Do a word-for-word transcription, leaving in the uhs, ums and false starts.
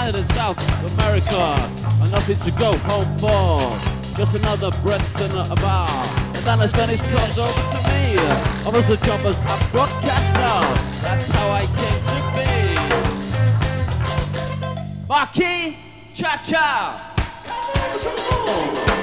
landed in South America, and nothing to go home for. Just another Brenton at a bar. And then the Spanish comes over to me. I was the jobbers a broadcaster. That's how I came to be. Marquis Cha Cha.